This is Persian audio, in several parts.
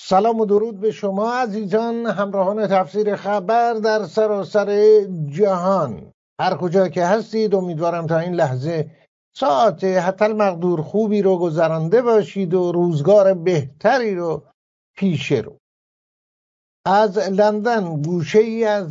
سلام و درود به شما عزیزان همراهان تفسیر خبر در سراسر جهان، هر کجا که هستید. امیدوارم تا این لحظه ساعت حتی المقدور خوبی رو گذرانده باشید و روزگار بهتری رو پیش رو. از لندن، گوشه ای از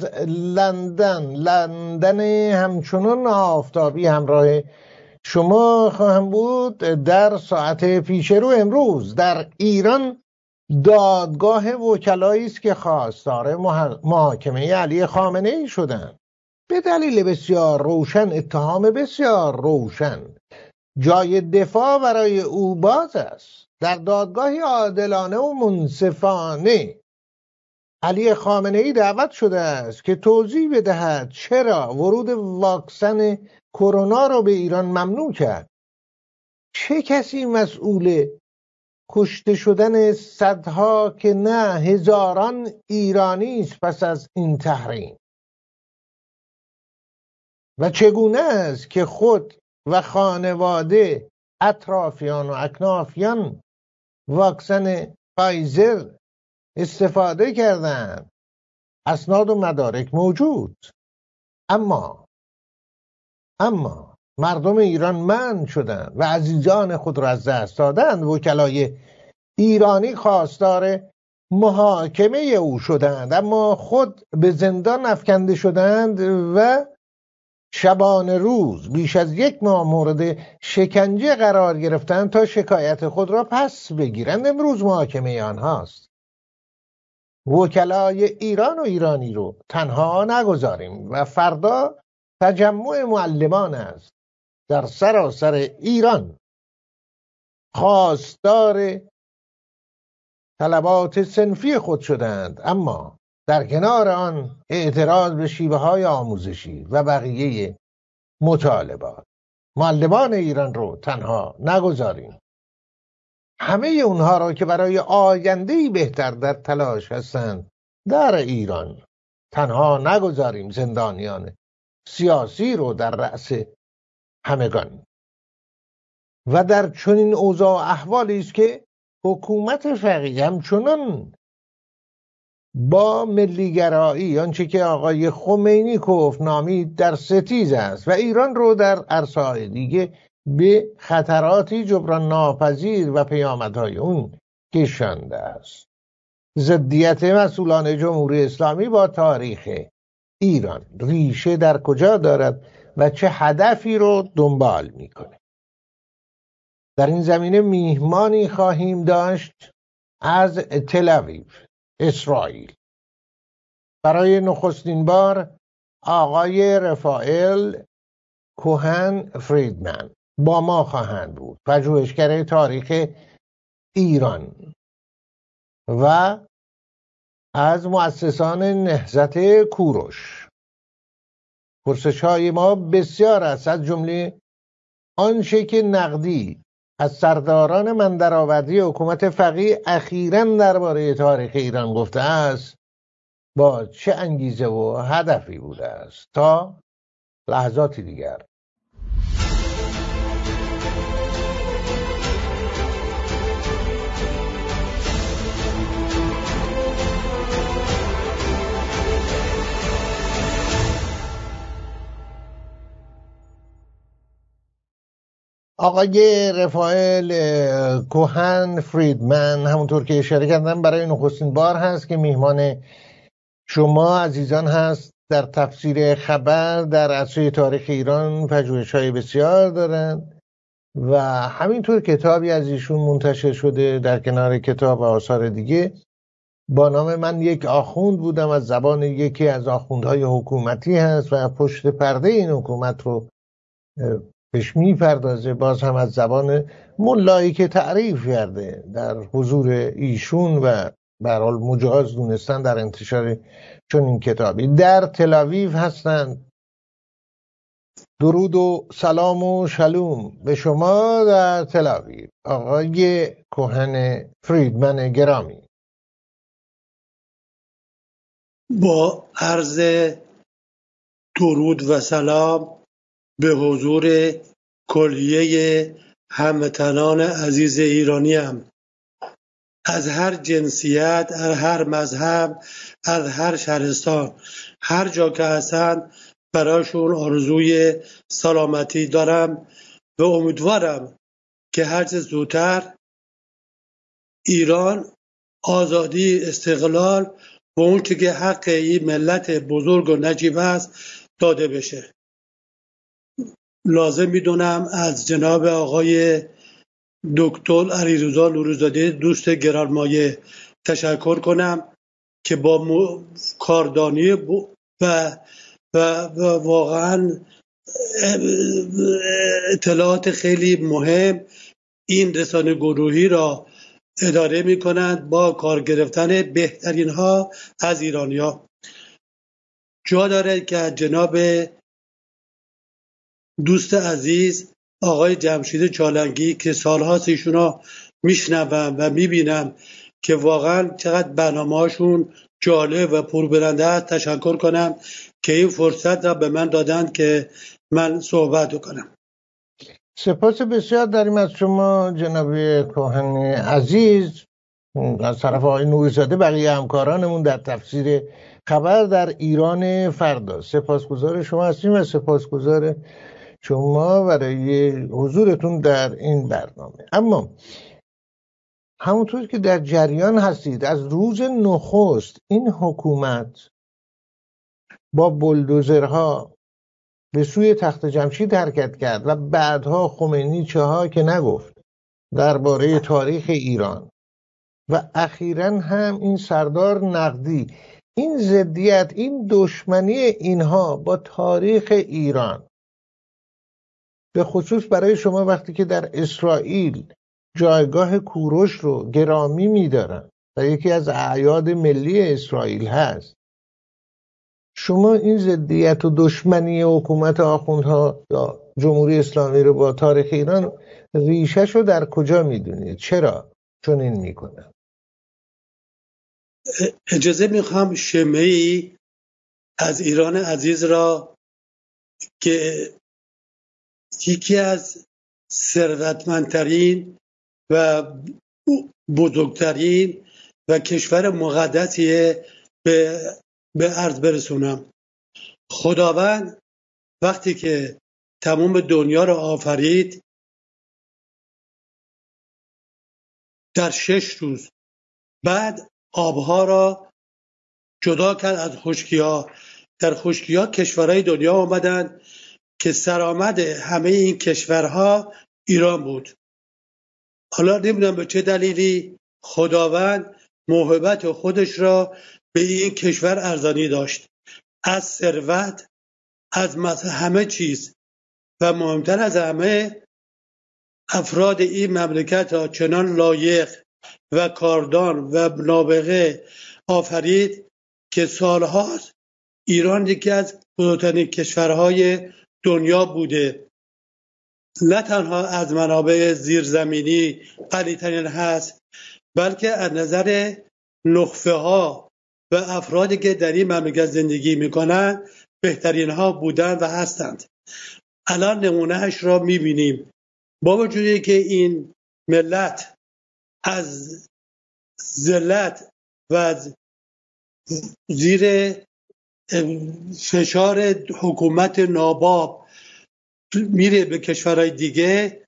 لندن همچنان آفتابی همراه شما خواهم بود. در ساعت پیش رو امروز در ایران دادگاه وکلایی است که خواستار محاکمه علی خامنه‌ای شدند به دلیل بسیار روشن، اتهام بسیار روشن. جای دفاع برای او باز است. در دادگاهی عادلانه و منصفانه علی خامنه‌ای دعوت شده است که توضیح بدهد چرا ورود واکسن کرونا را به ایران ممنوع کرد. چه کسی مسئول کشته شدن صدها که نه هزاران ایرانی است پس از این تحریم؟ و چگونه است که خود و خانواده، اطرافیان و اکنافیان واکسن فایزر استفاده کردند؟ اسناد و مدارک موجود. اما مردم ایران منع شدند و عزیزان خود را از دست دادند. وکلای ایرانی خواستار محاکمه او شدند، اما خود به زندان افکنده شدند و شبانه روز بیش از 1 ماه مورد شکنجه قرار گرفتند تا شکایت خود را پس بگیرند. امروز محاکمه آنهاست. وکلای ایران و ایرانی رو تنها نگذاریم و فردا تجمع معلمان است در سراسر ایران خواستار طلبات صنفی خود شدند، اما در کنار آن اعتراض به شیوه های آموزشی و بقیه مطالبات. معلمان ایران رو تنها نگذاریم. همه اونها را که برای آینده‌ای بهتر در تلاش هستند در ایران تنها نگذاریم. زندانیان سیاسی رو در رأس همگان. و در چنین اوضاع و احوالی است که حکومت فقیه همچنان با ملیگرایی، آنچه که آقای خمینی گفت، نامید در ستیز است و ایران رو در عرصه‌های دیگه به خطراتی جبران ناپذیر و پیامدهای اون کشانده است. ضدیت مسئولان جمهوری اسلامی با تاریخ ایران ریشه در کجا دارد و چه هدفی رو دنبال میکنه؟ در این زمینه میهمانی خواهیم داشت از تل‌آویو، اسرائیل. برای نخستین بار آقای رفائل کوهن فریدمن با ما خواهند بود، پژوهشگر تاریخ ایران و از مؤسسان نهضت کوروش. پرسش‌های ما بسیار است، از جمله آنچه که نقدی از سرداران من درآوردی حکومت فقیه اخیراً درباره تاریخ ایران گفته است با چه انگیزه و هدفی بوده است. تا لحظاتی دیگر آقای رفائل کوهن فریدمن، همونطور که اشاره کردم، برای نخستین بار هست که میهمان شما عزیزان هست. در تفسیر خبر در عرصه تاریخ ایران پژوهش‌های بسیار دارند و همینطور کتابی از ایشون منتشر شده در کنار کتاب و آثار دیگه با نام من یک آخوند بودم، از زبان یکی از آخوندهای حکومتی هست و پشت پرده این حکومت رو بهش میپردازه. باز هم از زبان ملایی که تعریف کرده در حضور ایشون و به هر حال مجاز دونستن در انتشار چون این کتابی. در تل‌آویو هستند. درود و سلام و شلوم به شما در تل‌آویو آقای کوهن فریدمن گرامی. با عرض درود و سلام به حضور کلیه هموطنان عزیز ایرانیم. از هر جنسیت، از هر مذهب، از هر شهرستان، هر جا که هستن براشون آرزوی سلامتی دارم و امیدوارم که هرچه زودتر ایران آزادی، استقلال و اون چه که حق این ملت بزرگ و نجیب است داده بشه. لازم میدونم از جناب آقای دکتر علیرضا نوری‌زاده دوست گرانمایه تشکر کنم که با کاردانی و واقعا اطلاعات خیلی مهم این رسانه گروهی را اداره می کنند با کار گرفتن بهترین ها از ایرانیا. جا داره که جناب دوست عزیز آقای جمشید چالنگی که سالهاست ایشونا میشنوم و میبینم که واقعا چقدر برنامه‌هاشون جالب و پربرنده است تشکر کنم که این فرصت را به من دادند که من صحبت کنم. سپاس بسیار داریم از شما جناب کهن عزیز. از طرف آقای نوری‌زاده بقیه همکارانمون در تفسیر خبر در ایران فردا سپاسگزار شما هستیم و سپاسگزار شما برای حضورتون در این برنامه. اما همونطور که در جریان هستید از روز نخست این حکومت با بلدوزرها به سوی تخت جمشید حرکت کرد و بعدها خمینی چها که نگفت درباره تاریخ ایران و اخیراً هم این سردار نقدی. این ضدیت، این دشمنی اینها با تاریخ ایران، به خصوص برای شما وقتی که در اسرائیل جایگاه کوروش رو گرامی می‌دارن و یکی از اعیاد ملی اسرائیل هست، شما این ضدیت و دشمنی حکومت آخوندها یا جمهوری اسلامی رو با تاریخ ایران ریشش رو در کجا میدونید؟ چرا چنین میکنن؟ اجازه میخوام شمعی از ایران عزیز را که یکی از ثروتمندترین و بزرگترین و کشور مقدسیه به عرض برسونم. خداوند وقتی که تمام دنیا را آفرید در 6 روز، بعد آبها را جدا کرد از خشکی‌ها. در خشکی‌ها کشورهای دنیا آمدند که سرآمد همه این کشورها ایران بود. حالا نمیدونم به چه دلیلی خداوند موهبت خودش را به این کشور ارزانی داشت، از ثروت، از همه چیز، و مهمتر از همه افراد این مملکت را چنان لایق و کاردان و نابغه آفرید که سالهاست ایران یکی از بزرگترین کشورهای دنیا بوده. نه تنها از منابع زیرزمینی غنی‌ترین هست، بلکه از نظر نخبه ها و افرادی که در این مملکت زندگی میکنن بهترین ها بودند و هستند. الان نمونهش را میبینیم. با وجودی که این ملت از ذلت و از زیر فشار حکومت ناباب میره به کشورهای دیگه،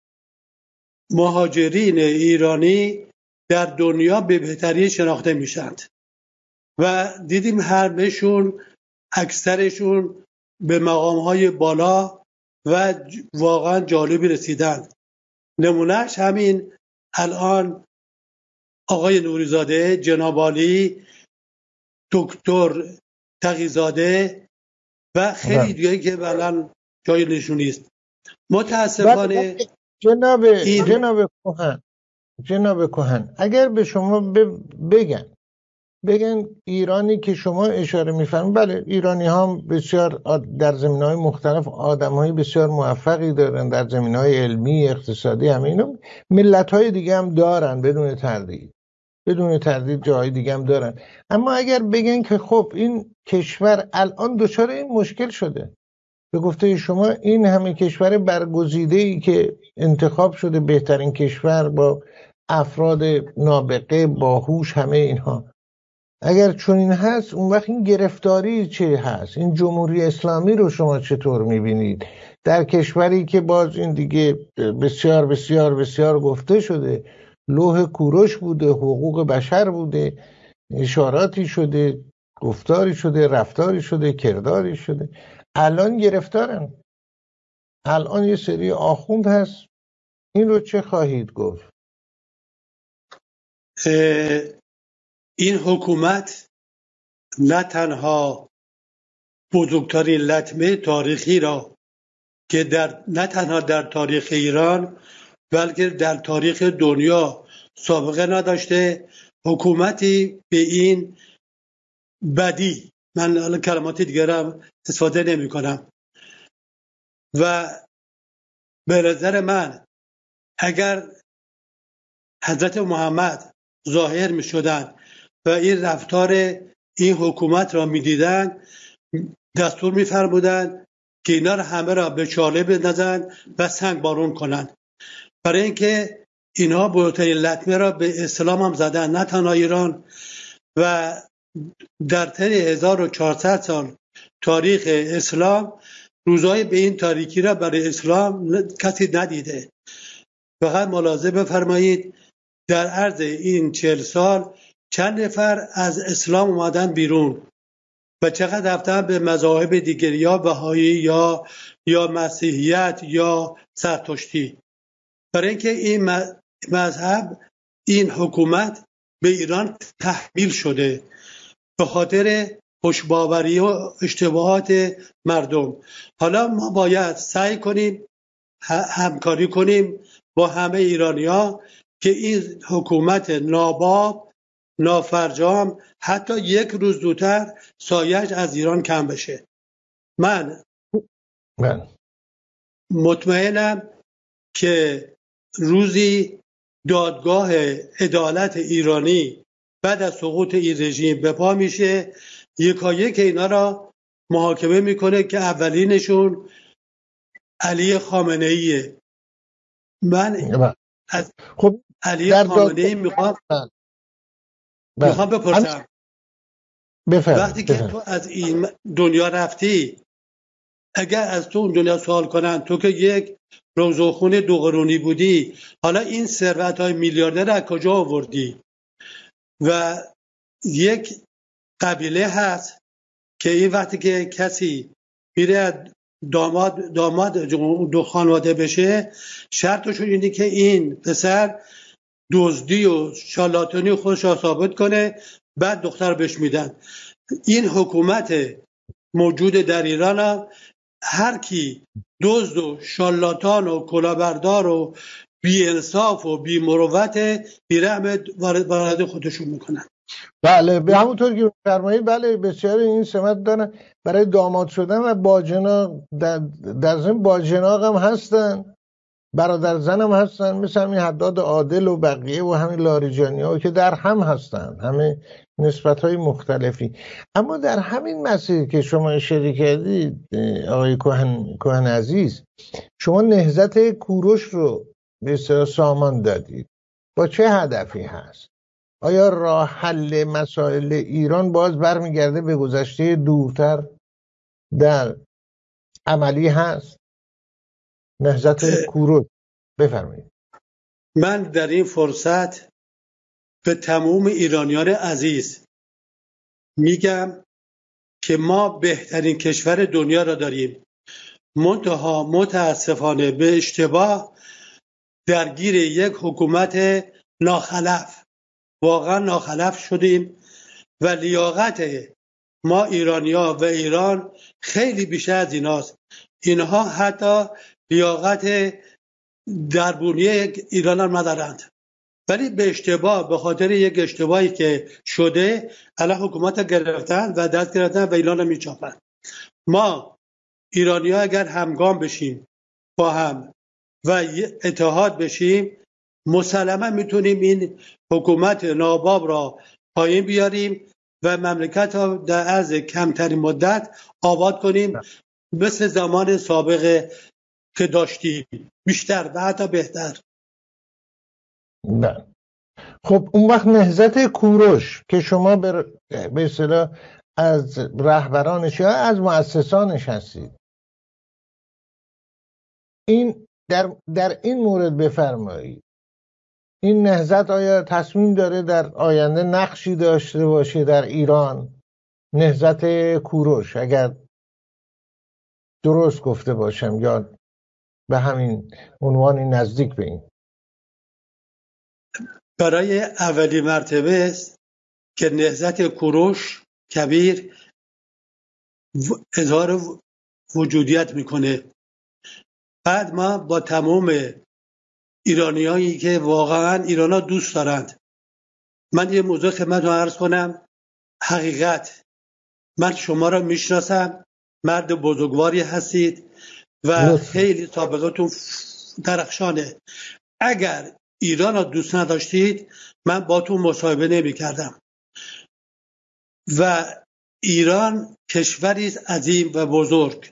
مهاجرین ایرانی در دنیا به بهترین شناخته میشند و دیدیم همه‌شون اکثرشون به مقام‌های بالا و واقعا جالبی رسیدند. نمونهش همین الان آقای نوری‌زاده، جناب عالی، دکتر تقی‌زاده و خیلی دیگه که الان جای نشونی است. متاسفانه جناب کهن اگر به شما بگن ایرانی که شما اشاره می‌فرمایید، بله ایرانی ها بسیار در زمینه‌های مختلف آدم‌های بسیار موفقی دارن، در زمینه‌های علمی، اقتصادی، همه اینا. ملت‌های دیگه هم دارن بدون تردید جاهای دیگه هم دارن. اما اگر بگن که خب این کشور الان دچار این مشکل شده، به گفته شما این همه کشور برگزیده‌ای که انتخاب شده بهترین کشور با افراد نابغه باهوش، همه اینها. اگر چنین هست اون وقت این گرفتاری چه هست؟ این جمهوری اسلامی رو شما چطور میبینید در کشوری که باز این دیگه بسیار بسیار بسیار گفته شده، لوح کوروش بوده، حقوق بشر بوده، اشاراتی شده، گفتاری شده، رفتاری شده، کرداری شده. الان گرفتارن. الان یه سری آخوند هست. این رو چه خواهید گفت؟ این حکومت نه تنها بزرگترین لطمه تاریخی را که نه تنها در تاریخ ایران بلکه در تاریخ دنیا سابقه نداشته، حکومتی به این بدی، من الان کلمات دیگرم استفاده نمی کنم، و به نظر من اگر حضرت محمد ظاهر می شدن و این رفتار این حکومت را می دیدن، دستور می فرمودن که اینا را همه را به چاله بندازن و سنگ بارون کنن، برای اینکه اینها بزرگترین لطمه را به اسلام هم زدن، نه تنها ایران. و در طی 1400 سال تاریخ اسلام روزهای به این تاریکی را برای اسلام کسی ندیده. فقط ملاحظه بفرمایید در عرض این 40 سال چند نفر از اسلام اومدن بیرون و چقدر رفتن به مذاهب دیگر، یا بهایی یا مسیحیت یا زرتشتی، برای اینکه این مذهب، این حکومت به ایران تحمیل شده به خاطر خوشباوری و اشتباهات مردم. حالا ما باید سعی کنیم همکاری کنیم با همه ایرانی‌ها که این حکومت ناباب، نافرجام حتی یک روز زودتر سایه‌اش از ایران کم بشه. من مطمئنم که روزی دادگاه عدالت ایرانی بعد از سقوط این رژیم به پا میشه، یکایک اینا را محاکمه میکنه که اولینشون علی خامنه ایه. من از خب علی خامنه ای میخوام بپرسم، وقتی که تو از این دنیا رفتی، اگر از تو اون دنیا سوال کنن تو که یک روزخون دو قرونی بودی، حالا این ثروت‌های میلیاردر از کجا آوردی؟ و یک قبیله هست که این وقتی که کسی میره داماد دو خانواده بشه، شرطشون اینه که این پسر دزدی و شالاتونی خودش را ثابت کنه، بعد دختر بهش میدن. این حکومت موجود در ایران هم هر کی دزد و شالاتان و کلاهبردار و بی انصاف و بی مروت بیرحم وارد خودشون میکنن. بله، به همونطور که فرمایید، بله بسیار این سمت دارن برای داماد شدن و باجناق. در ضمن باجناق هم هستن، برادر زن هم هستن، مثل همین حداد عادل و بقیه و همین لاریجانی ها که در هم هستن، همه نسبت های مختلفی. اما در همین مسیر که شما اشاره کردید آقای کهن عزیز، شما نهضت کوروش رو به اصطلاح سامان دادید. با چه هدفی هست؟ آیا راه حل مسائل ایران باز برمیگرده به گذشته دورتر در عملی هست؟ نهضت کوروش، بفرمایید. من در این فرصت به تمام ایرانیان عزیز میگم که ما بهترین کشور دنیا را داریم، منتها متاسفانه به اشتباه درگیر یک حکومت ناخلف، واقعا ناخلف شدیم و لیاقت ما ایرانی‌ها و ایران خیلی بیشتر از ایناست. اینها حتی لیاقت دربونی ایران هم ندارند، ولی به اشتباه، به خاطر یک اشتباهی که شده الان حکومت گرفتن و دست گرفتن و ایران رو میچاپن. ما ایرانی‌ها اگر همگام بشیم با هم و اتحاد بشیم، مسلما میتونیم این حکومت ناباب را پایین بیاریم و مملکت را در عرض کمترین مدت آباد کنیم، مثل زمان سابقه که داشتیم، بیشتر و حتی بهتر. خب اون وقت نهضت کوروش که شما به اصطلاح از رهبرانش یا از مؤسسانش هستید، این در این مورد بفرمایید، این نهضت آیا تصمیم داره در آینده نقشی داشته باشه در ایران؟ نهضت کوروش، اگر درست گفته باشم یا به همین عنوانی نزدیک به این. برای اولین مرتبه است که نهضت کوروش کبیر اظهار وجودیت میکنه. بعد ما با تمام ایرانیایی که واقعا ایرانا دوست دارند، من یه موضوع خدمتتون عرض کنم. حقیقت، من شما را میشناسم، مرد بزرگواری هستید و خیلی سابقتون درخشانه. اگر ایران را دوست نداشتید من با تو مصاحبه نمی کردم. و ایران کشوری است عظیم و بزرگ.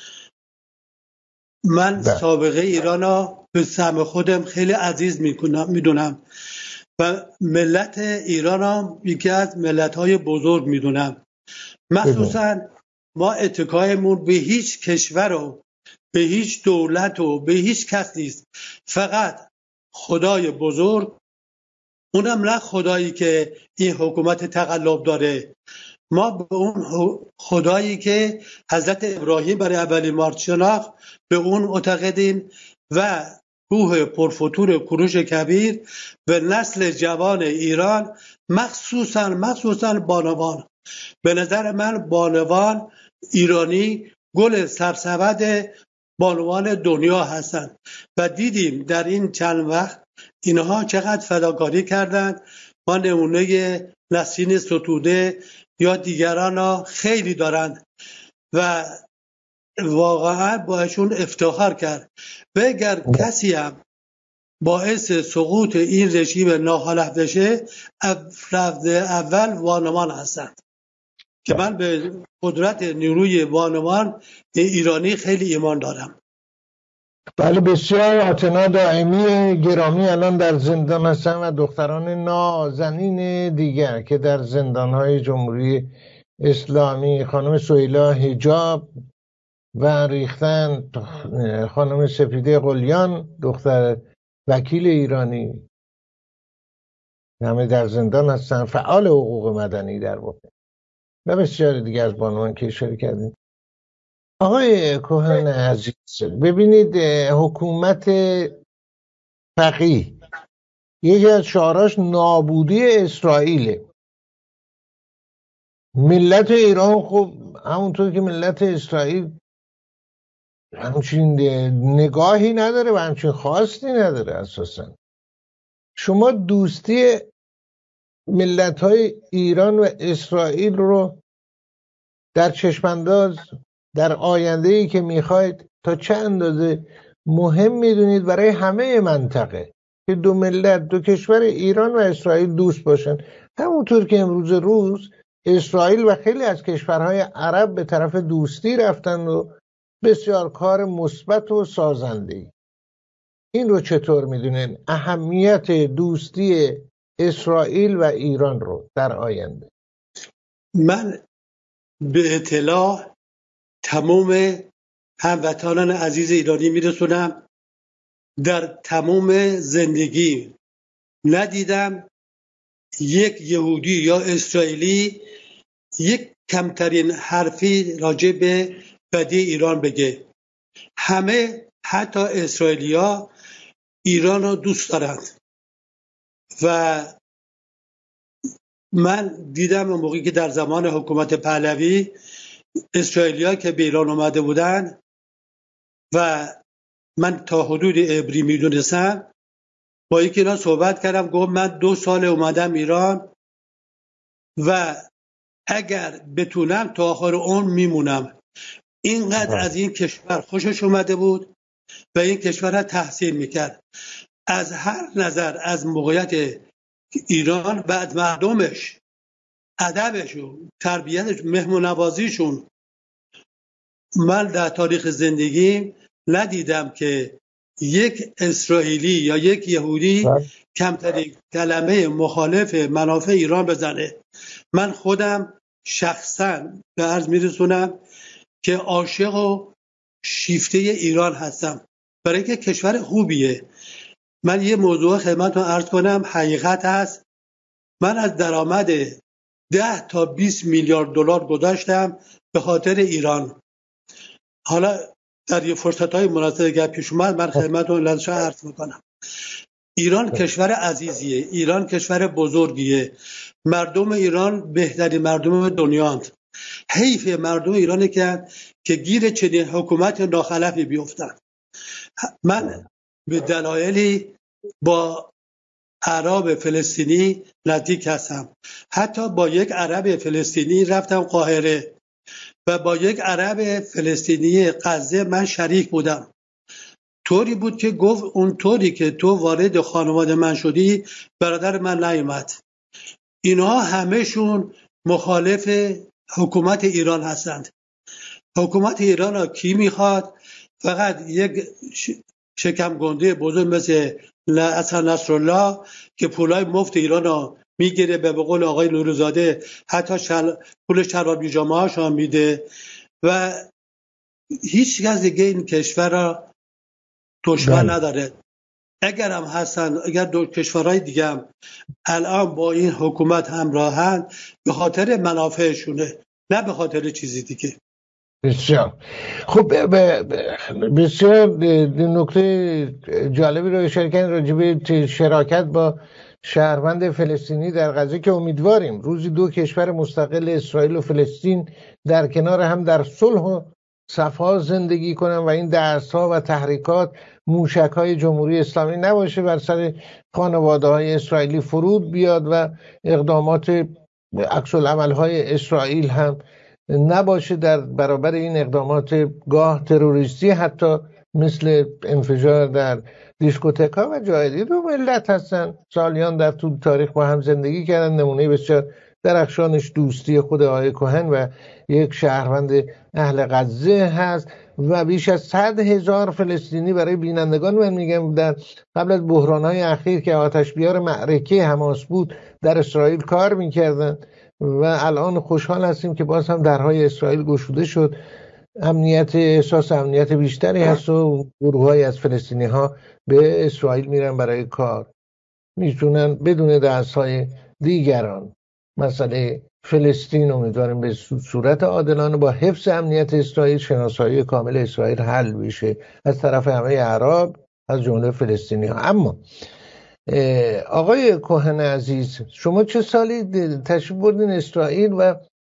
من سابقه ایران را به سهم خودم خیلی عزیز میدونم و ملت ایران را یکی از ملت‌های بزرگ میدونم. مخصوصا ما اتکایمون به هیچ کشور و به هیچ دولت و به هیچ کس نیست، فقط خدای بزرگ، اونم نه خدایی که این حکومت تقلب داره. ما به اون خدایی که حضرت ابراهیم برای اولین بار شناخت به اون معتقدیم و روح پرفتور کوروش کبیر و نسل جوان ایران، مخصوصا بانوان. به نظر من بانوان ایرانی گل سرسبد بانوان دنیا هستند و دیدیم در این چند وقت اینها چقدر فداکاری کردند. ما نمونه نسرین ستوده یا دیگران ها خیلی دارند و واقعا باشون افتخار کرد. و اگر کسی هم باعث سقوط این رژیم ناخالف بشه، اول بانوان هستند که من به قدرت نیروی بانوان ایرانی خیلی ایمان دارم. بله، بسیار. آتنا دائمی گرامی الان در زندان هستن و دختران نازنین دیگر که در زندانهای جمهوری اسلامی، خانم سهیلا حجاب و ریختن، خانم سپیده قلیان دختر وکیل ایرانی، همه در زندان هستن، فعال حقوق مدنی در واقع، و بسیاری دیگر از بانوان که اشاره کردیم. آقای کهن عزیز، ببینید حکومت فقیه یکی از شعاراش نابودی اسرائیله. ملت ایران خب همونطور که ملت اسرائیل همچین نگاهی نداره و همچین خواستی نداره. اساسا شما دوستی ملت‌های ایران و اسرائیل رو در چشمانداز در آینده‌ای که میخواید تا چه اندازه مهم میدونید برای همه منطقه که دو ملت، دو کشور ایران و اسرائیل دوست باشن، همونطور که امروز روز اسرائیل و خیلی از کشورهای عرب به طرف دوستی رفتن و بسیار کار مثبت و سازنده‌ای. این رو چطور میدونین اهمیت دوستی اسرائیل و ایران رو در آینده؟ من به اطلاع تمام هموطنان عزیز ایرانی میرسونم. در تمام زندگی ندیدم یک یهودی یا اسرائیلی یک کمترین حرفی راجع به بدی ایران بگه. همه، حتی اسرائیلیا، ایران رو دوست دارند. و من دیدم موقعی که در زمان حکومت پهلوی اسرائیلیا که به ایران اومده بودن و من تا حدود عبری میدونستم، با یکی اینا صحبت کردم، گفت من 2 سال اومدم ایران و اگر بتونم تا آخر عمر میمونم. اینقدر از این کشور خوشش اومده بود و این کشور را تحسین میکرد از هر نظر، از موقعیت ایران، بعد مردمش، ادبش و تربیتش، مهمون نوازیشون. من در تاریخ زندگیم ندیدم که یک اسرائیلی یا یک یهودی کمترین کلمه مخالف منافع ایران بزنه. من خودم شخصا به عرض میرسونم که عاشق و شیفته ایران هستم، برای اینکه کشور خوبیه. من یه موضوع خدمتتون عرض کنم، حقیقت هست. من از درآمد 10 تا 20 میلیارد دلار گذاشتم به خاطر ایران. حالا در یه فرصت‌های مناسب اگر پیش اومد من خدمتتون لازم عرض میکنم. ایران کشور عزیزیه، ایران کشور بزرگیه، مردم ایران بهترین مردم دنیاند. حیف مردم ایرانه که گیر چنین حکومت ناخلفی بیفتن. من به دلایلی با عرب فلسطینی نزدیک هستم. حتی با یک عرب فلسطینی رفتم قاهره و با یک عرب فلسطینی غزه من شریک بودم. طوری بود که گفت اون طوری که تو وارد خانواده من شدی برادر من نیومد. اینها همهشون مخالف حکومت ایران هستند. حکومت ایران را کی میخواد؟ فقط یک شکم گنده بزرگ مثل حسن نصرالله که پولای مفت ایران را میگیره، به قول آقای نوروزاده حتی پول شلوار بیجامه هاش هم میده و هیچ کس دیگه این کشور را دشمن نداره. اگر هم هستن، اگر دو کشورهای دیگه هم الان با این حکومت همراهن به خاطر منافعشونه، نه به خاطر چیزی دیگه. بسیار خب. بسیار نکته جالبی رو اشاره کردن راجع به شراکت با شهروند فلسطینی در غزه که امیدواریم روزی دو کشور مستقل اسرائیل و فلسطین در کنار هم در صلح و صفا زندگی کنن و این دست‌ها و تحریکات موشک‌های جمهوری اسلامی نباشه بر سر خانواده‌های اسرائیلی فرود بیاد و اقدامات عکس العمل‌های اسرائیل هم نباشه در برابر این اقدامات گاه تروریستی، حتی مثل انفجار در دیسکوتک‌ها و جای دیگه. دو ملت هستن سالیان در طول تاریخ با هم زندگی کردن. نمونه بسیار درخشانش دوستی خود آقای کوهن و یک شهروند اهل غزه هست و بیش از 100,000 فلسطینی برای بینندگان من میگم در قبل از بحران‌های اخیر که آتش بیار معرکه حماس بود در اسرائیل کار میکردن و الان خوشحال هستیم که باز هم درهای اسرائیل گشوده شد. احساس امنیت بیشتری هست و گروه‌های از فلسطینی ها به اسرائیل میرن برای کار، میتونن بدون دستهای دیگران مسئله فلسطین امیدواریم به صورت عادلانه با حفظ امنیت اسرائیل شناسایی کامل اسرائیل حل بشه از طرف همه عرب از جمله فلسطینی ها. اما آقای کوهن عزیز، شما چه سالی تشریف بردین اسرائیل و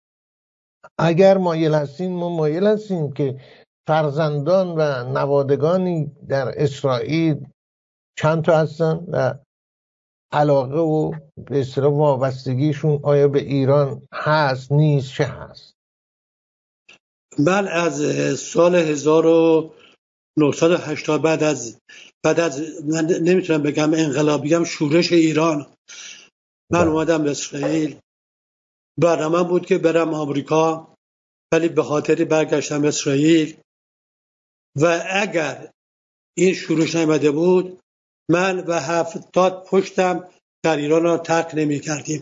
اگر مایل هستین ما مایل هستیم که فرزندان و نوادگانی در اسرائیل چند تا هستن و علاقه و به اصطلاح وابستگیشون آیا به ایران هست نیست چه هست؟ من از سال 1980 بعد از من نمیتونم بگم انقلاب، بگم شورش ایران، من اومدم به اسرائیل. برنامه بود که برم آمریکا ولی به خاطر برگشتم اسرائیل و اگر این شورش نمیده بود من و 70 پشتم در ایران را ترک نمی کردیم.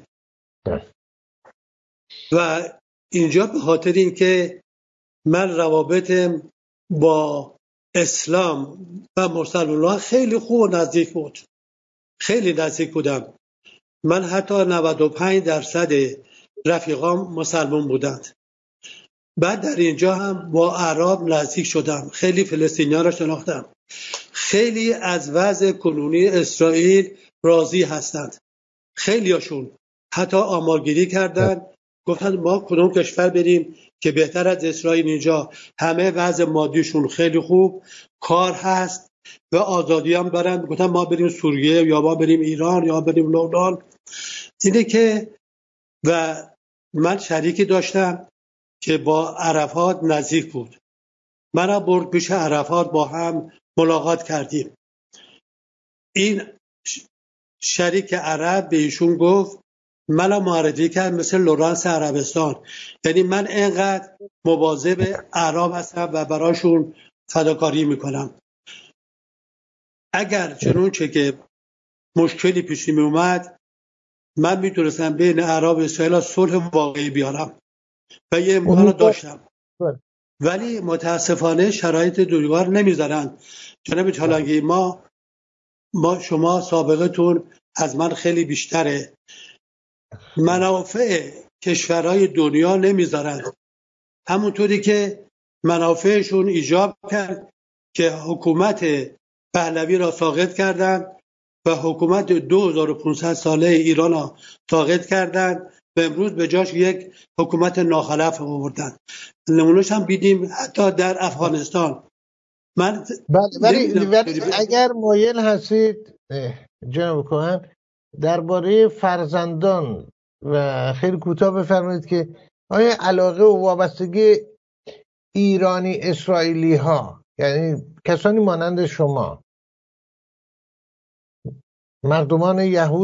و اینجا به خاطر اینکه من روابطم با اسلام و مسلمانان خیلی خوب و نزدیک بود، خیلی نزدیک بودم. من حتی 95% رفیقام مسلمان بودند. بعد در اینجا هم با عرب نزدیک شدم، خیلی فلسطینیان را شناختم. خیلی از وضع کنونی اسرائیل راضی هستند. خیلیاشون حتی آمارگیری کردن، گفتن ما کدوم کشور بریم که بهتر از اسرائیل. اینجا همه وضع مادیشون خیلی خوب، کار هست و آزادی هم دارن. گفتن ما بریم سوریه یا ما بریم ایران یا بریم لبنان. اینه که و من شریکی داشتم که با عرفات نزدیک بود، من برد پیش عرفات، با هم ملاقات کردیم. این شریک عرب به ایشون گفت، منو معرفی کرد مثل لورانس عربستان، یعنی من اینقدر مواظب عرب هستم و براشون فداکاری میکنم. اگر چنونچه که مشکلی پیش می اومد، من میتونستم بین عرب و اسرائیل صلح واقعی بیارم و یه امکان رو امیدوار داشتم. ولی متاسفانه شرایط دوروبر نمیذارن. جناب چالنگی، شما سابقتون از من خیلی بیشتره. منافع کشورهای دنیا نمیذارن، همونطوری که منافعشون ایجاب کرد که حکومت پهلوی را ساقط کردند و حکومت 2500 ساله ایران را ساقط کردند و امروز به جاش یک حکومت ناخلف آوردن. نمونهش هم دیدیم حتی در افغانستان. من بله، نمیدونم ولی اگر مایل هستید جناب کوهن درباره فرزندان و خیلی کوتاه بفرمایید که آیا علاقه و وابستگی ایرانی اسرائیلی ها، یعنی کسانی مانند شما، مردمان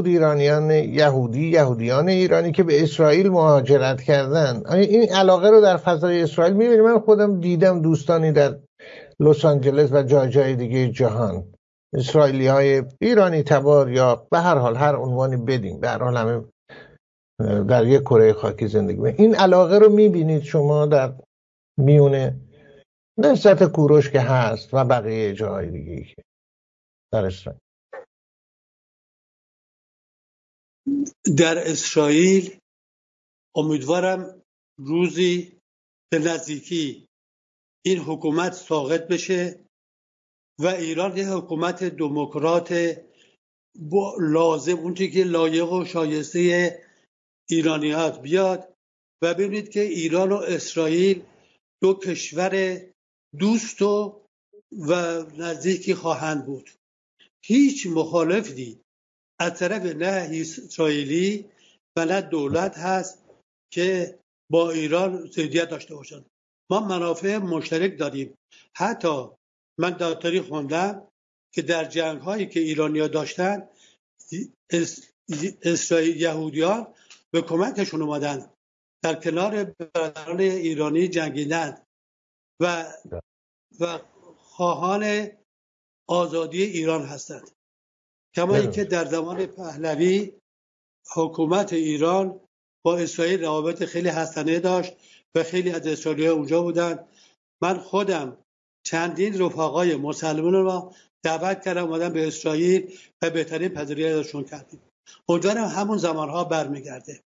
یهودیان ایرانی که به اسرائیل مهاجرت کردن، آیا این علاقه رو در فضای اسرائیل میبینید؟ من خودم دیدم دوستانی در لس آنجلس و جای دیگه جهان، اسرائیلی های ایرانی تبار یا به هر حال هر عنوانی بدیم، به هر حال همه در یک کره خاکی زندگی می‌کنن. این علاقه رو میبینید شما در میون نهضت کوروش که هست و بقیه جاهای دیگه که در اسرائیل؟ در اسرائیل امیدوارم روزی به نزدیکی این حکومت ساقط بشه و ایران یه حکومت دموکرات لازم، اون چیزی که لایق و شایسته ایرانیات بیاد و ببینید که ایران و اسرائیل دو کشور دوست و نزدیکی خواهند بود. هیچ مخالفی از طرف نه اسرائیلی و نه دولت هست که با ایران ضدیت داشته باشند. ما منافع مشترک داریم. حتی من در تاریخ خوندم که در جنگ هایی که ایرانی‌ها داشتن یهودیان به کمکشون اومدن، در کنار برادران ایرانی جنگیدن و خواهان آزادی ایران هستند. کما اینکه در زمان پهلوی حکومت ایران با اسرائیل روابط خیلی حسنه داشت و خیلی از اسرائیلی‌ها اونجا بودن. من خودم چندین رفقای مسلمان را دعوت کردم اومدن به اسرائیل و بهترین پذیرایی ازشون کردیم. امیدوارم همون زمانها برمیگرده.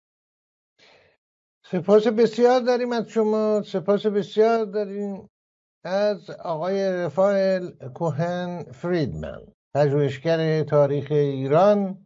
سپاس بسیار داریم از شما، سپاس بسیار داریم از آقای رفائل کوهن فریدمن، پژوهشگر تاریخ ایران،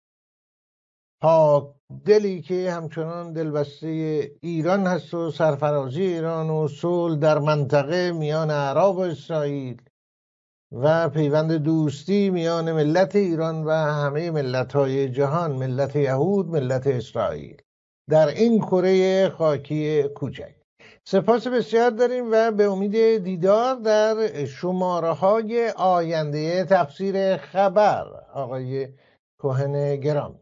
پاک دلی که همچنان دلبسته ایران هست و سرفرازی ایران و صلح در منطقه میان عرب و اسرائیل و پیوند دوستی میان ملت ایران و همه ملت‌های جهان، ملت یهود، ملت اسرائیل در این کره خاکی کوچک. سپاس بسیار داریم و به امید دیدار در شماره‌های آینده تفسیر خبر. آقای کوهن گرامی،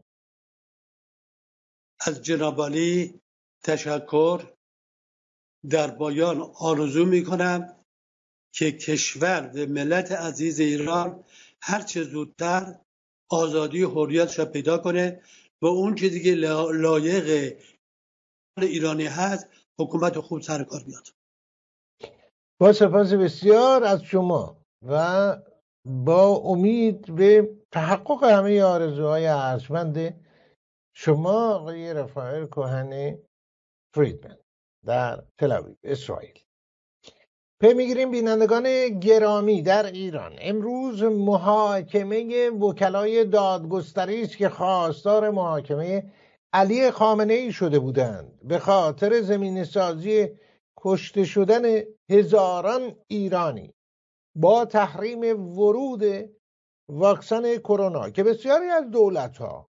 از جناب عالی تشکر. در پایان آرزو میکنم که کشور و ملت عزیز ایران هر چه زودتر آزادی و حریتش را پیدا کنه و اون چیزی که لایق ایرانی هست حکومت خوب سر کار بیاد. با سپاس بسیار از شما و با امید به تحقق همه آرزوهای ارجمند شما آقای رفائل کوهن فریدمن در تل‌آویو اسرائیل. پی میگیریم بینندگان گرامی در ایران. امروز محاکمه وکلای دادگستری است که خواستار محاکمه علی خامنه‌ای شده بودند به خاطر زمینه‌سازی کشته شدن هزاران ایرانی با تحریم ورود واکسن کرونا که بسیاری از دولت‌ها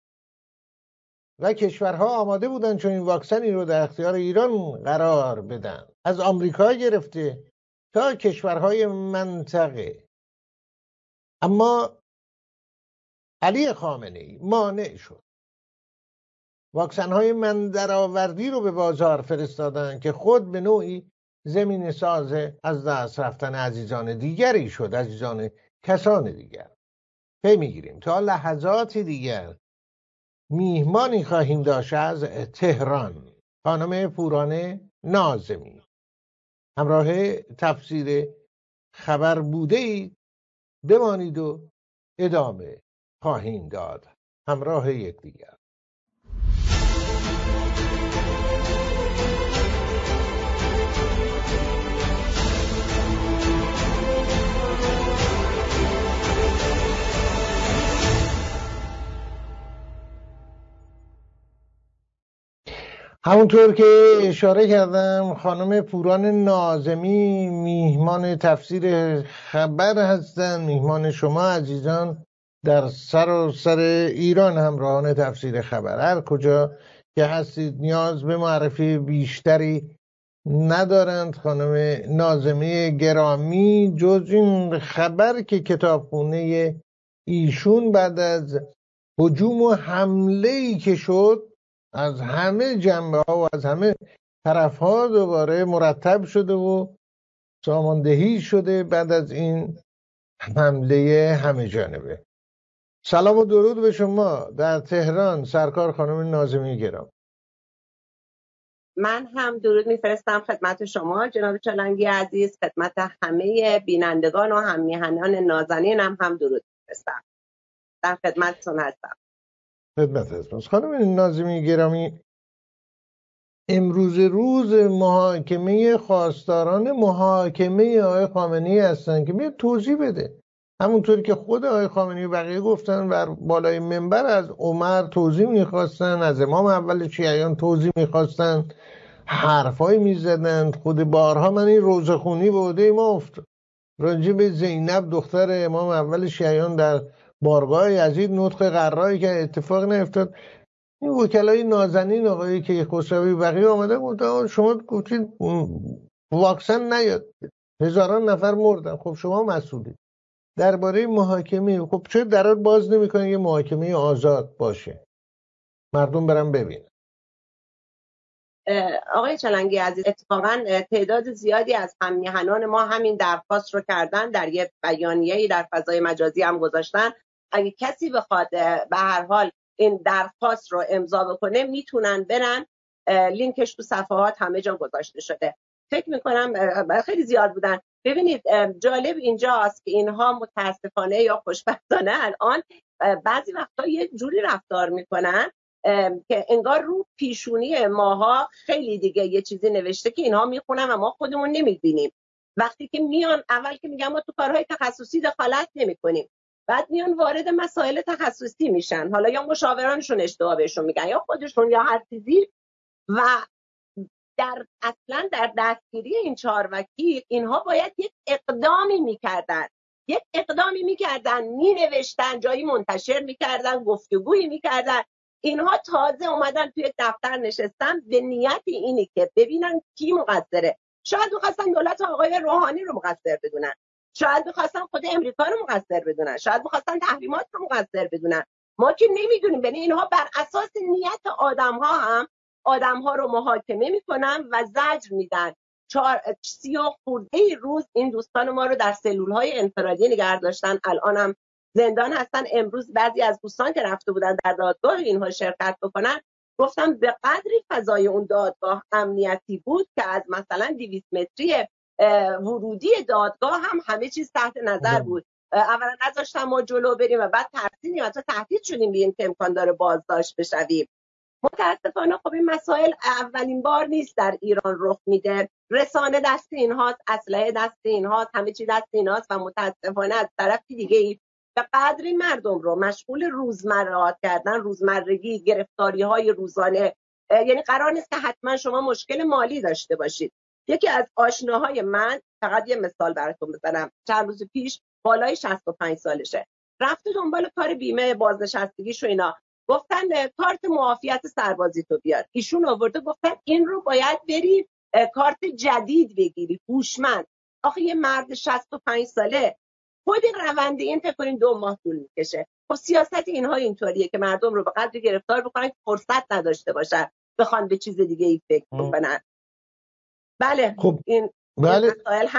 و کشورها آماده بودند چون این واکسنی رو در اختیار ایران قرار بدن، از آمریکا گرفته تا کشورهای منطقه. اما علی خامنه‌ای مانع شد. واکسن‌های من درآوردی رو به بازار فرستادن که خود به نوعی زمین ساز از دست رفتن عزیزان دیگری شد، عزیزان کسان دیگر. پی میگیریم. تا لحظات دیگر میهمانی خواهیم داشت از تهران، خانم پوران ناظمی. همراه تفسیر خبر بوده ای بمانید و ادامه خواهیم داد. همراه یکدیگر. همونطور که اشاره کردم خانم پوران ناظمی میهمان تفسیر خبر هستند، میهمان شما عزیزان در سراسر ایران، همراهان تفسیر خبر. هر کجا که هستید نیاز به معرفی بیشتری ندارند خانم ناظمی گرامی، جز این خبر که کتابخونه ایشون بعد از هجوم و حمله‌ای که شد از همه جنبه ها و از همه طرف ها دوباره مرتب شده و ساماندهی شده بعد از این حمله همه جانبه. سلام و درود به شما در تهران سرکار خانم ناظمی گرام. من هم درود میفرستم خدمت شما جناب چالنگی عزیز، خدمت همه بینندگان و هم میهنان نازنینم هم درود میفرستم. در خدمتتون هستم. خدمت هستم خانم ناظمی گرامی. امروز روز محاکمه خواستاران محاکمه آقای خامنه‌ای هستن که میاد توضیح بده، همونطوری که خود آقای خامنه‌ای و بقیه گفتن بر بالای منبر از عمر توضیح میخواستن، از امام اول شیعیان توضیح میخواستن، حرفایی میزدن. خود بارها من این روزخونی به عهده ما افتاد راجع به زینب دختر امام اول شیعیان در بارگاه یزید، نطق قرایی که اتفاق نیفتاد. این وکلای نازنین آقایی که خسروی بقیه آمده گفتن شما گفتید واکسن نیاد، هزاران نفر مردن، خب شما مسئولید. درباره محاکمه خب چرا درات باز نمیکنه یه محاکمه آزاد باشه، مردم برن ببینن؟ آقای چالنگی عزیز، اتفاقا تعداد زیادی از هممیهنان ما همین درخواست رو کردن، در یه بیانیه‌ای در فضای مجازی هم گذاشتن. اگه کسی بخواد به هر حال این درخواست رو امضا بکنه میتونن برن، لینکش تو صفحات همه جا گذاشته شده. فکر میکنم خیلی زیاد بودن. ببینید جالب اینجاست که اینها متاسفانه یا خوشبختانه الان بعضی وقتا یه جوری رفتار میکنن که انگار رو پیشونی ماها خیلی دیگه یه چیزی نوشته که اینها میخونن و ما خودمون نمیبینیم. وقتی که میان اول که میگم ما تو کارهای تخصصی دخالت نمیکنیم، بعد میان وارد مسائل تخصصی میشن، حالا یا مشاورانشون اشتباه بهشون میگن یا خودشون یا هر چیزی، و اصلا در دستگیری این چهار وکیل اینها باید یک اقدامی میکردن، مینوشتن، جایی منتشر میکردن، گفتگویی میکردن. اینها تازه اومدن توی دفتر نشستن به نیت اینی که ببینن کی مقصره. شاید می‌خواستن دولت آقای روحانی رو مقصر بدونن، شاید می‌خواستن خود امریکا رو مقصر بدونن، شاید می‌خواستن تحریمات رو مقصر بدونن. ما که نمیدونیم. یعنی اینها بر اساس نیت آدم‌ها رو محاکمه میکنن و زجر میدن. 30 خورده روز این دوستان ما رو در سلول‌های انفرادی نگه داشتن، الان هم زندان هستن. امروز بعضی از دوستان که رفته بودن در دادگاه اینها شرکت بکنن گفتم به قدری فضای اون دادگاه امنیتی بود که از مثلا 200 متری ورودی دادگاه هم همه چیز تحت نظر بود. اولا نذاشتن ما جلو بریم و بعد ترسیدیم، حتی تهدید شدیم به این که امکان داره بازداشت بشویم. متاسفانه خب این مسائل اولین بار نیست در ایران رخ میده. رسانه دست اینهاست، اسلحه دست اینهاست، همه چی دست اینهاست و متاسفانه از طرفی دیگه ای به قدری مردم رو مشغول روزمره‌ات کردن، روزمرگی، گرفتاری‌های روزانه. یعنی قرار نیست که حتما شما مشکل مالی داشته باشید. یکی از آشناهای من، فقط یه مثال براتون بزنم، چند روز پیش بالای 65 سالشه، رفته دنبال کار بیمه بازنشستگیش و اینا، گفتن کارت معافیت سربازی تو بیار. ایشون آورده گفتن این رو باید بری کارت جدید بگیری، هوشمند. آخه یه مرد 65 ساله خود روند این فکر کنین 2 ماه طول میکشه. خب سیاست اینها اینطوریه که مردم رو به قدری گرفتار بکنن که فرصت نداشته باشن بخوان به چیز دیگه ای فکر بکنن. بله خب این مسائل هست.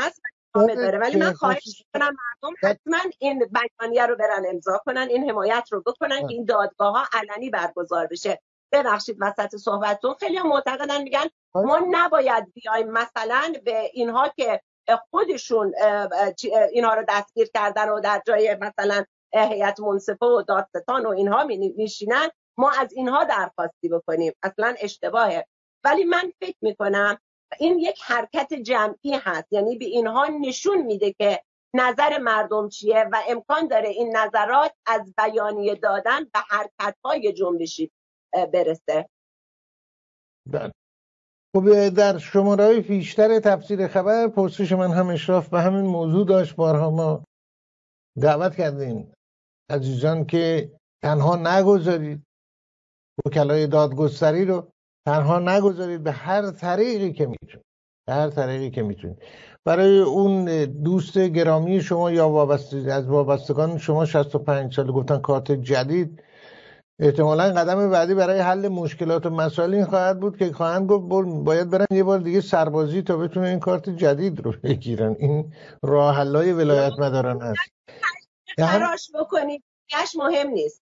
ادامه داره. ولی من خواهش میکنم مردم داد حتما این بیانیه رو برن امضا کنن، این حمایت رو بکنن که این دادگاه ها علنی برگزار بشه. ببخشید وسط صحبتتون، خیلی معتقدن میگن ما نباید بیایم مثلا به اینها که خودشون اینها رو دستگیر کردن و در جای مثلا هیئت منصفه و دادستان و اینها میشینن، ما از اینها درخواستی بکنیم. اصلا اشتباهه. ولی من فکر میکنم این یک حرکت جمعی هست، یعنی به اینها نشون میده که نظر مردم چیه و امکان داره این نظرات از بیانیه دادن به حرکت‌های جنبشی برسه. بله. خب در شماره‌های پیشتر تفسیر خبر پرسش من هم اشراف به همین موضوع داشت. بارها ما دعوت کردیم عزیزان که تنها نگذارید وکلای دادگستری رو تنها نگذارید، به هر طریقی که میتونید، به هر طریقی که میتونید. برای اون دوست گرامی شما یا از وابستگان شما 65 سال گفتن کارت جدید، احتمالاً قدم بعدی برای حل مشکلات و مسائل این خواهد بود که خواهند گفت باید برن یه بار دیگه سربازی تا بتونه این کارت جدید رو بگیرن. این راه حلای ولایت مداران است. تراش بکنید یش مهم نیست.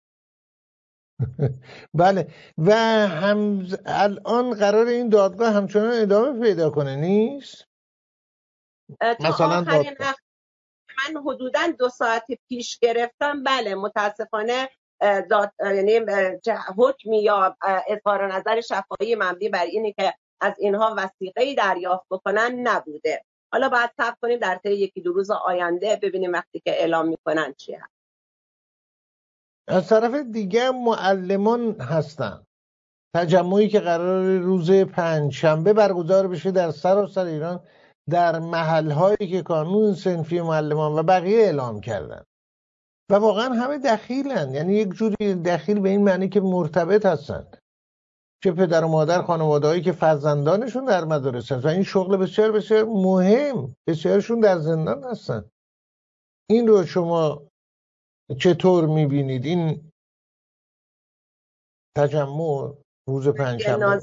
بله. و الان قرار این دادگاه همچنان ادامه پیدا کنه نیست؟ تا مثلا آخرین من حدوداً 2 ساعت پیش گرفتم. بله متاسفانه یعنی حکمی یا اظهار نظر شفاهی مبنی بر اینی که از اینها وثیقه‌ای دریافت بکنن نبوده. حالا باید صبر کنیم در طی 1-2 روز آینده ببینیم وقتی که اعلام میکنن چی هست. از طرف دیگه معلمان هستن. تجمعی که قرار روز 5 شنبه برگزار بشه در سراسر ایران در محلهایی که کانون صنفی معلمان و بقیه اعلام کردن و واقعا همه دخیلن، یعنی یک جوری دخیل به این معنی که مرتبط هستن، چه پدر و مادر، خانواده‌هایی که فرزندانشون در مدارس هستن و این شغل بسیار بسیار مهم، بسیارشون در زندان هستن. این رو شما چطور میبینید این تجمع روز 5 شنبه؟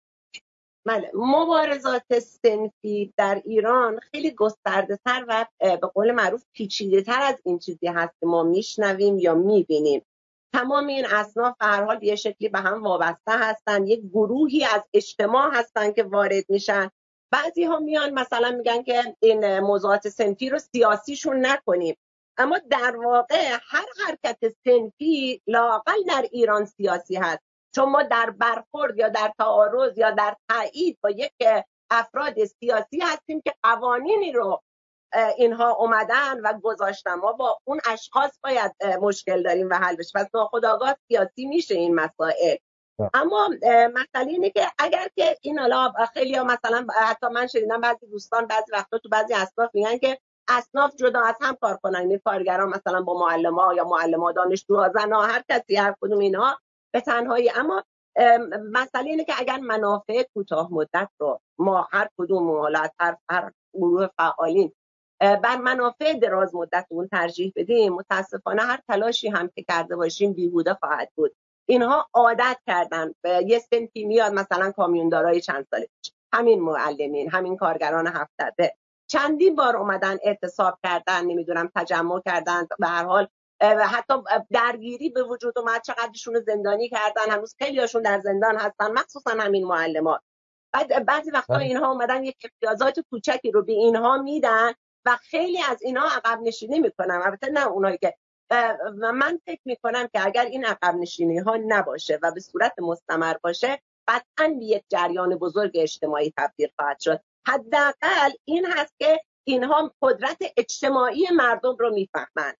مبارزات صنفی در ایران خیلی گسترده تر و به قول معروف پیچیده تر از این چیزی هست که ما میشنویم یا میبینیم. تمام این اصناف به هر حال یه شکلی به هم وابسته هستن، یک گروهی از اجتماع هستن که وارد میشن. بعضی ها میان مثلا میگن که این موضوعات صنفی رو سیاسیشون نکنیم، اما در واقع هر حرکت صنفی لااقل در ایران سیاسی هست، چون ما در برخورد یا در تعارض یا در تایید با یک افراد سیاسی هستیم که قوانینی رو اینها اومدن و گذاشتن. ما با اون اشخاص باید مشکل داریم و حل بشه، پس ناخودآگاه سیاسی میشه این مسائل. اما مسئله اینه که اگر که این حالا خیلی ها مثلا حتی من شنیدم بعضی دوستان بعضی وقتا تو بعضی اصناف میگن که اصناف جدا از هم کار کنن، این کارگران مثلا با معلما یا معلما، دانشجوها، زنا، هر کسی، هر کدوم اینها به تنهایی. اما مسئله اینه که اگر منافع کوتاه مدت رو ما هر کدوم حالت هر گروه فعالین بر منافع دراز مدت اون ترجیح بدیم، متاسفانه هر تلاشی هم که کرده باشیم بیهوده خواهد بود. اینها عادت کردن به یه صنفی میاد مثلا کامیوندارای چند ساله پیش، همین معلمین، همین کارگران 7 دبه چندین بار اومدن اعتصاب کردن، نمیدونم تجمع کردن، به هر حال حتی درگیری به وجود اومد، چقدرشون رو زندانی کردن، هنوز خیلیاشون در زندان هستن، مخصوصا همین معلمات. بعضی وقتا اینها اومدن یک امتیازات کوچکی رو به اینها میدن و خیلی از اینها عقب نشینی میکنن. البته نه اونایی که من فکر میکنم که اگر این عقب نشینی ها نباشه و به صورت مستمر باشه، قطعاً به یک جریان بزرگ اجتماعی تبدیل خواهد شد. حداقل این هست که اینها قدرت اجتماعی مردم رو میفهمن.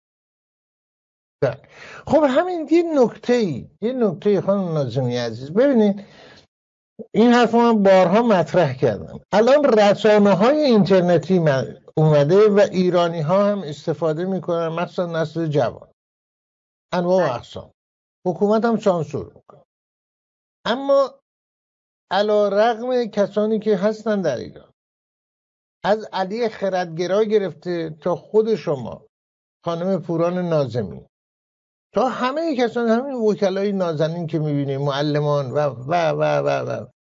خب همین یه نکته خانم ناظمی عزیز، ببینید این حرف من بارها مطرح کردم. الان رسانه های اینترنتی اومده و ایرانی ها هم استفاده میکنن، مثلا نسل جوان، انواع و اقسام. حکومت هم سانسور میکنه. اما علی رغم کسانی که هستن در ایران، از علی خردگرا گرفته تا خود شما خانم پوران ناظمی، تا همه کسان، همین وکلای نازنین که میبینیم، معلمان و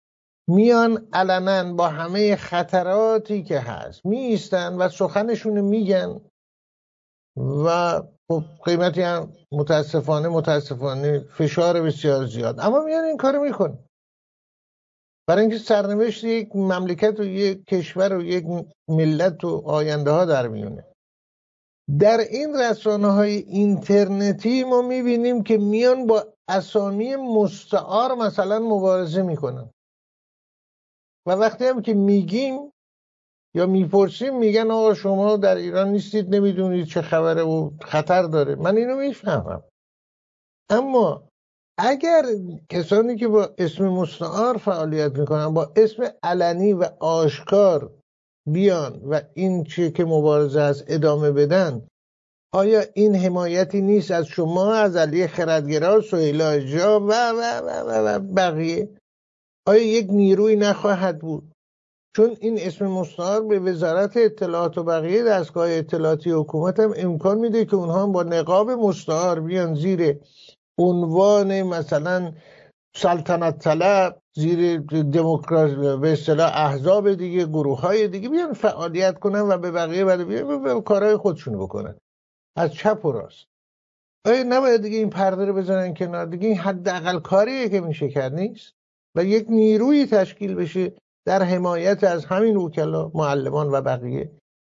میان علنا با همه خطراتی که هست میایستن و سخنشون میگن و خب قیمتی هم متاسفانه فشار بسیار زیاد، اما میان این کارو میکنن برای اینکه سرنوشت یک مملکت و یک کشور و یک ملت و آینده ها در میونه. در این رسانه‌های اینترنتی ما میبینیم که میان با اسامی مستعار مثلا مبارزه میکنن و وقتی هم که میگیم یا میپرسیم میگن آقا شما در ایران نیستید نمیدونید چه خبره و خطر داره. من اینو میفهمم، اما اگر کسانی که با اسم مستعار فعالیت میکنن با اسم علنی و آشکار بیان و این چیه که مبارزه است ادامه بدن، آیا این حمایتی نیست از شما، از علی خردگرا، سهیل آجا و بقیه؟ آیا یک نیروی نخواهد بود؟ چون این اسم مستعار به وزارت اطلاعات و بقیه دستگاه اطلاعاتی حکومت هم امکان میده که اونها با نقاب مستعار بیان زیر عنوان مثلا سلطنت طلب، زیر دموکراسی به اصطلاح احزاب دیگه، گروه های دیگه بیان فعالیت کنن و به بقیه بعد بیان کارهای خودشون بکنن از چپ و راست. آیا نباید دیگه این پرده رو بزنن کنار؟ دیگه این حداقل کاریه که میشه کرد نیست و یک نیروی تشکیل بشه در حمایت از همین وکلا، معلمان و بقیه.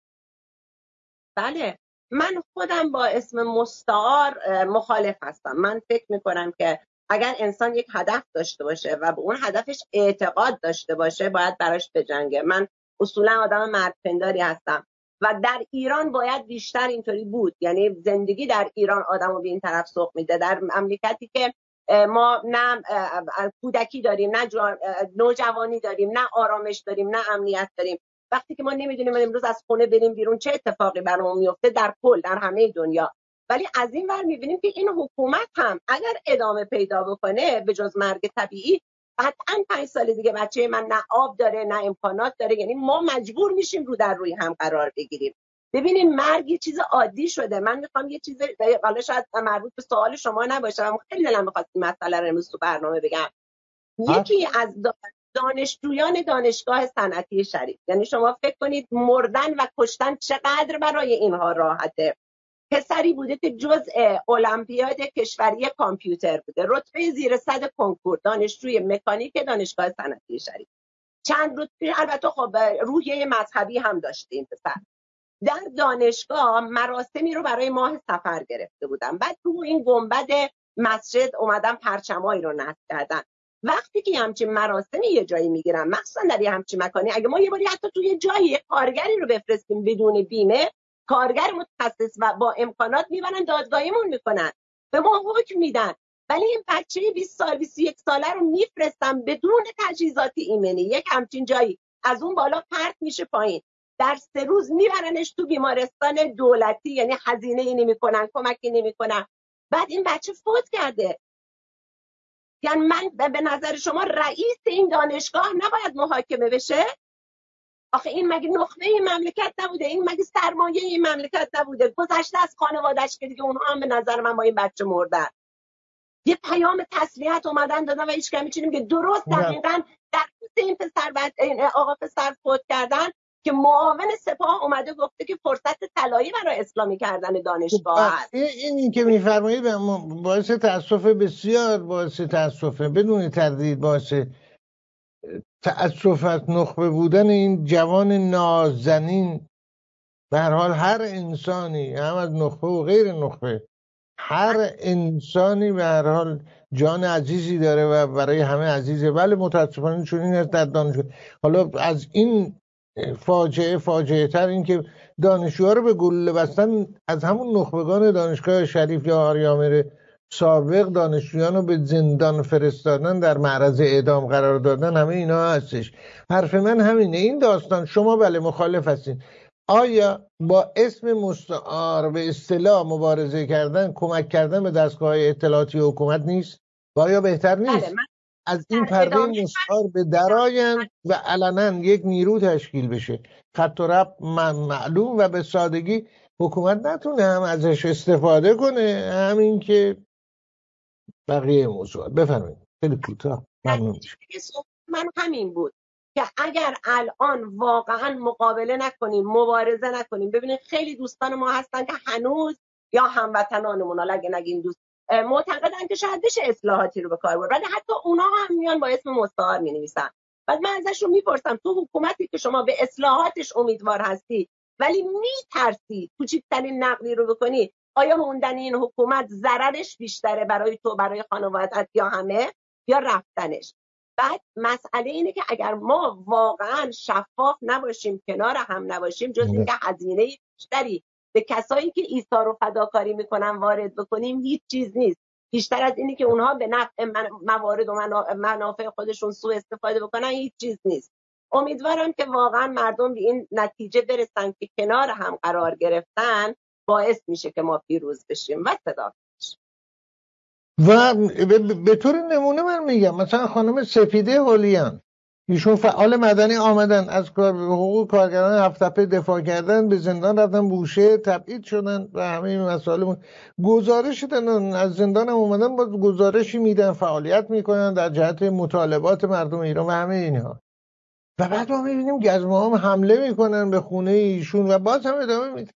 بله، من خودم با اسم مستعار مخالف هستم. من فکر میکنم که اگر انسان یک هدف داشته باشه و به اون هدفش اعتقاد داشته باشه باید براش بجنگه. من اصولا آدم مردپنداری هستم و در ایران باید بیشتر اینطوری بود. یعنی زندگی در ایران آدمو به این طرف سوق میده. در مملکتی که ما نه کودکی داریم، نه نوجوانی داریم، نه آرامش داریم، نه امنیت داریم. وقتی که ما نمیدونیم امروز از خونه بریم بیرون چه اتفاقی برامون میفته در کل در همه دنیا، ولی از این ور میبینیم که این حکومت هم اگر ادامه پیدا بکنه به جز مرگ طبیعی قطعا 5 سال دیگه بچه من نه آب داره نه امکانات داره. یعنی ما مجبور میشیم رو در روی هم قرار بگیریم. ببینین مرگ یه چیز عادی شده. من میخوام یه چیز حالا شاید مربوط به سوال شما نباشه، اما خیلی دلم میخواد این مسئله رو امروز تو برنامه بگم. یکی از دانشجویان دانشگاه صنعتی شریف، یعنی شما فکر کنید مردن و کشتن چقدر برای اینها راحته. پسری بوده که جزء المپیاد کشوری کامپیوتر بوده، رتبه زیر 100 کنکور، دانشجوی مکانیک دانشگاه صنعتی شریف. چند رتبه البته خب روحیه مذهبی هم داشته این پسر. در دانشگاه مراسمی رو برای ماه سفر گرفته بودن، بعد تو این گنبد مسجد اومدن پرچمایی رو نصب کردن. وقتی که همچین مراسمی یه جایی میگیرن، مخصوصا در یه همچین مکانی، اگه ما یه باری حتی توی جایی کارگری رو بفرستیم بدون بیمه، کارگر متخصص و با امکانات میبرن دادگاهیمون میکنن، به ما حکم میدن. ولی این بچه 20 سال 21 ساله رو میفرستن بدون تجهیزات ایمنی یک همچین جایی، از اون بالا پرت میشه پایین، در 3 روز میبرنش تو بیمارستان دولتی، یعنی هزینه ای نمیکنن، کمکی نمیکنن. بعد این بچه فوت کرده. یعنی من به نظر شما رئیس این دانشگاه نباید محاکمه بشه؟ آخه این مگه نخبه این مملکت نبوده؟ این مگه سرمایه این مملکت نبوده؟ گذشته از خانواده‌اش که دیگه اونها هم به نظر من با این بچه مردن. یه پیام تسلیت اومدن دادن و هیچ کمی چیزی که درست دقیقاً در این پسر بعد این آقا پسر فوت کردن که معاون سپاه اومده گفته که فرصت طلایی برای اسلامی کردن دانشگاه هست. این که میفرمایید باعث تأسف، بسیار باعث تأسفه، بدون تردید باعث تأسف از نخبه بودن این جوان نازنین. به هر حال هر انسانی، هم از نخبه و غیر نخبه، هر انسانی به هر حال جان عزیزی داره و برای همه عزیزه. ولی متاسفانه چون این است در دانشگاه. حالا از این فاجعه تر این که دانشجوها رو به گلوله بستن، از همون نخبگان دانشگاه شریف یا آریامر سابق دانشجویان رو به زندان فرستادن، در معرض اعدام قرار دادن، همه اینا هستش. حرف من همینه. این داستان شما بله مخالف هستین، آیا با اسم مستعار به اصطلاح مبارزه کردن، کمک کردن به دستگاه اطلاعاتی حکومت نیست؟ و آیا بهتر نیست بله، از این پرده مستعار به درآیند و علنا یک نیرو تشکیل بشه، خط و ربط معلوم و به سادگی حکومت نتونه هم ازش استفاده کنه، همین که بقیه موضوعات. بفرمایید خیلی کوتاه. ممنون. من همین بود که اگر الان واقعا مقابله نکنیم، مبارزه نکنیم. ببینید خیلی دوستان ما هستن که هنوز یا هموطنانمون، اگه نگیم دوست، معتقدن که شاید بشه اصلاحاتی رو به کار برد، ولی حتی اونا هم میان با اسم مستعار مینویسن. بعد من ازشون میپرسم تو حکومتی که شما به اصلاحاتش امیدوار هستی ولی میترسی کوچکترین نقدی رو بکنی، آیا موندن این حکومت ضررش بیشتره برای تو، برای خانوادت، یا همه، یا رفتنش؟ بعد مسئله اینه که اگر ما واقعا شفاف نباشیم، کنار هم نباشیم، جز اینکه هزینه بیشتری به کسایی که ایثار و فداکاری میکنن وارد بکنیم، هیچ چیز نیست. بیشتر از اینی که اونها به نفع موارد و منافع خودشون سوء استفاده بکنن، هیچ چیز نیست. امیدوارم که واقعا مردم به این نتیجه برسن که کنار هم قرار گرفتن باعث میشه که ما پیروز بشیم و صدا بشیم. و به طور نمونه من میگم مثلا خانم سپیده هولیان، ایشون فعال مدنی آمدن، از حقوق کارگران هفت‌تپه دفاع کردن، به زندان رفتن، بوشه تبعید شدن و همه این مسائل گزارش دادن، از زندان هم اومدن با گزارشی میدن، فعالیت میکنن در جهت مطالبات مردم ایران و همه اینها. و بعد ما میبینیم گزمه هم حمله میکنن به خونه ایشون و باز هم ادامه میدن.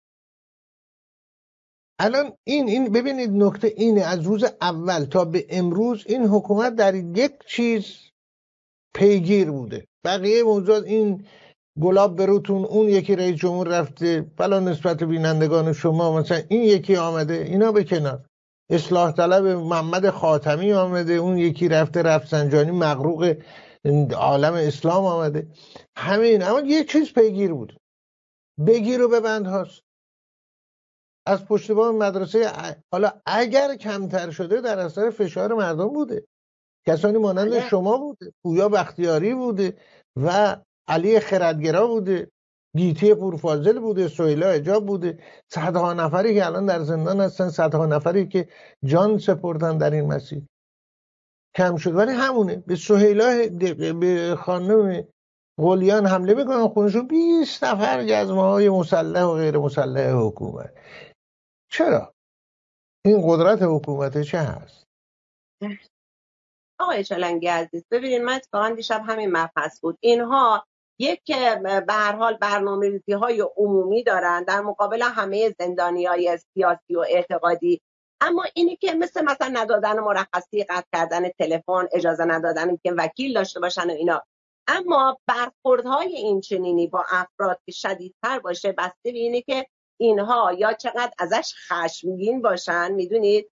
الان این ببینید نکته اینه، از روز اول تا به امروز این حکومت در یک چیز پیگیر بوده، بقیه موضوعات این گلاب بروتون، اون یکی رئیس جمهور رفته، بلا نسبت بینندگان شما مثلا این یکی آمده، اینا به کنار، اصلاح طلب محمد خاتمی آمده، اون یکی رفته رفسنجانی مغروق عالم اسلام آمده، همین. اما یه چیز پیگیر بود، بگیر و ببند هاست. از پشت بام مدرسه، حالا اگر کمتر شده در اثر فشار مردم بوده، کسانی مانند شما بوده، پویا بختیاری بوده و علی خردگرا بوده، گیتی پورفاضل بوده، سهیلا حجاب بوده، صدها نفری که الان در زندان هستن، صدها نفری که جان سپردن در این مسیر. کم شد ولی همونه. به سهیلا، به خانم قلیان حمله میکنن خونشون، 20 نفر گزمه‌های مسلح و غیر مسلح حکومت. چرا؟ این قدرت حکومت چه هست؟ آقای چلنگی عزیز، ببینید من اتفاقا دیشب همین مبحث بود. اینها یک به هر حال برنامه‌ریزی‌های عمومی دارن در مقابل همه زندانیای سیاسی و اعتقادی، اما اینی که مثلا ندادن مرخصی، قطع کردن تلفن، اجازه ندادن که وکیل داشته باشن و اینا، اما برخوردهای این چنینی با افراد که شدیدتر باشه بسته به اینه که اینها یا چقدر ازش خشمگین باشن، میدونید،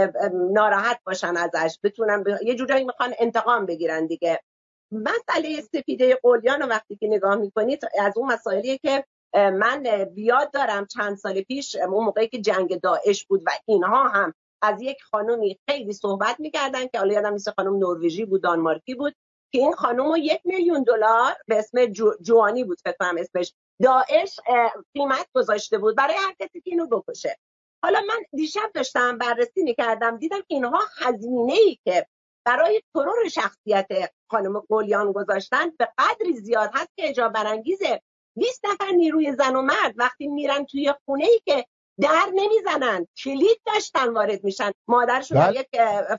ناراحت باشن ازش، بتونن یه جورایی میخوان انتقام بگیرن دیگه. مسئله سپیده قلیان رو وقتی که نگاه میکنید، از اون مسائلیه که من بیاد دارم چند سال پیش، اون موقعی که جنگ داعش بود و اینها هم از یک خانومی خیلی صحبت میکردن که حالا یادم نیست خانم نروژی بود، دانمارکی بود، که این خانم رو $1,000,000 به اسم جوانی بود فکر کنم اسمش، داعش قیمت گذاشته بود برای هر کسی که اینو بکشه. حالا من دیشب داشتم بررسی میکردم، دیدم اینها هزینه‌ای که برای ترور شخصیت خانم قلیان گذاشتن به قدری زیاد هست که اعجاب برانگیزه. 20 نفر نیروی زن و مرد وقتی میرن توی خونه‌ای که در نمیزنن، کلید داشتن وارد میشن، مادرشون یک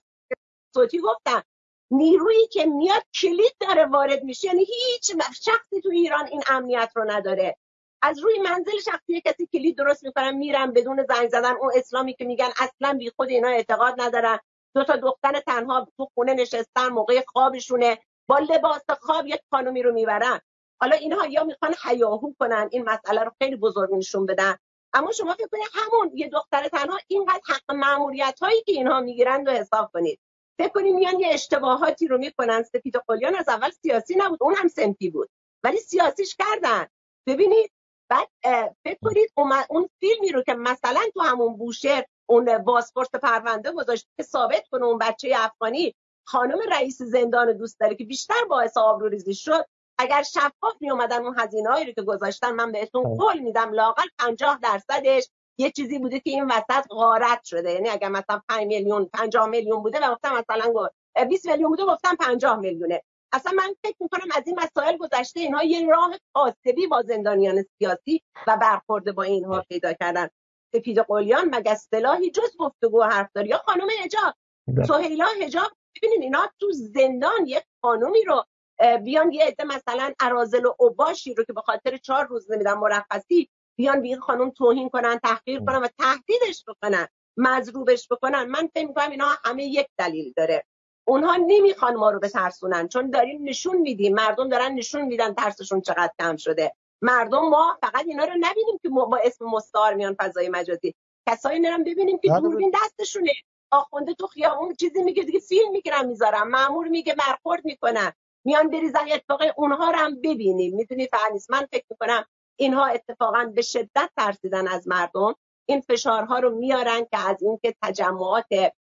صوتی گفتن نیرویی که میاد کلید داره وارد میشه، یعنی هیچ شخصی تو ایران این امنیت رو نداره. از روی منزل شخصی کسی کلید درست میکنن میرن بدون زنگ زدن. اون اسلامی که میگن اصلا بی خود اینا اعتقاد ندارن، 2 تا دختر تنها تو خونه نشستن، موقع خوابشونه با لباس خواب یک خانومی رو میبرن. حالا اینها یا میخوان هیاهو کنن، این مسئله رو خیلی بزرگ نشون بدن، اما شما فکر کنید همون یه دختر تنها اینقدر حق مأموریت هایی که اینها میگیرن رو حساب کنید. فکر کنید میان یه اشتباهاتی رو میکنن. سپید قلیان از اول سیاسی نبود، اون هم صنفی بود ولی سیاسیش کردن. ببینید بعد فکر کنید اون فیلمی رو که مثلا تو همون بوشهر اون بازپرس پرونده گذاشت که ثابت کنه اون بچه افغانی خانم رئیس زندان دوست داره که بیشتر باعث آبروریزی شد، اگر شفاف می اومدن اون هزینه‌هایی رو که گذاشتن، من بهتون قول میدم لااقل 50% یه چیزی بوده که این وسط غارت شده. یعنی اگر مثلا 5 میلیون 50 میلیون بوده و گفتم مثلا 20 میلیون بوده گفتم 50 میلیونه، اصلا من فکر میکنم از این مسائل گذشته. اینها یه راه کاسبی با زندانیان سیاسی و برخورد با اینها پیدا کردن. سپید قلیان مگه اصطلاحی جز گفتگو حرف داره؟ یا خانم حجاب، سهیلا حجاب ببینید اینا تو زندان یک خانومی رو بیان یه عده مثلا اراذل و اوباشی رو که به خاطر 4 روز نمیدن مرخصی بیان به این خانم توهین کنن، تحقیر کنن و تهدیدش بکنن، مضروبش بکنن. من فکر می‌کنم اینا همه یک دلیل داره. اونها نمیخوان ما رو بترسونن، چون داریم نشون میدیم، مردم دارن نشون میدن ترسشون چقدر کم شده. مردم ما فقط اینا رو نبینیم که با اسم مستعار میان فضای مجازی، کسایی نرم ببینیم که دوربین دستشونه، آخونده تو خیابون چیزی میگه دیگه فیلم میگیرن میذارن، مأمور میگه برخورد میکنن، میان بریزن اتفاقی اونها رو هم ببینیم. میدونی فعنیس، من فکر میکنم اینها اتفاقا به شدت ترسیدن از مردم، این فشارها رو میارن که از اینکه تجمعات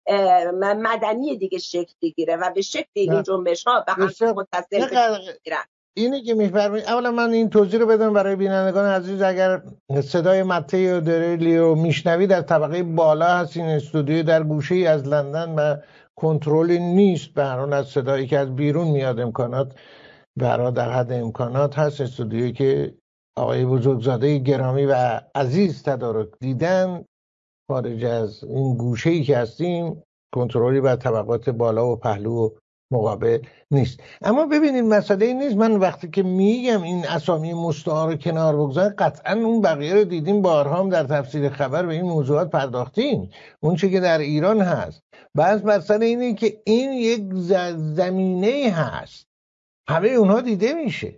مدنی دیگه شکل بگیره و به شکل این جنبش ها به هم متصل بگیرن. اینی که میفرمایید، اولا من این توضیح رو بدم برای بینندگان عزیز، اگر صدای مته درلی رو میشنوید، در طبقه بالا هست این استودیو، در گوشه ای از لندن و کنترلی نیست، به هر حال از صدایی که از بیرون میاد امکانات برای در حد امکانات هست. استودیویی که آقای بزرگزاده گرامی و عزیز تدارک دیدن، خارج از این گوشه ای که هستیم کنترلی بر طبقات بالا و پهلو و مقابل نیست. اما ببینید مسئله این نیست، من وقتی که میگم این اسامی مستعار رو کنار بگذارید، قطعا اون بقیه رو دیدیم، بارها هم در تفسیر خبر به این موضوعات پرداختیم، اون چی که در ایران هست. بس مسئله اینه که این یک زمینه هست، همه اونها دیده میشه،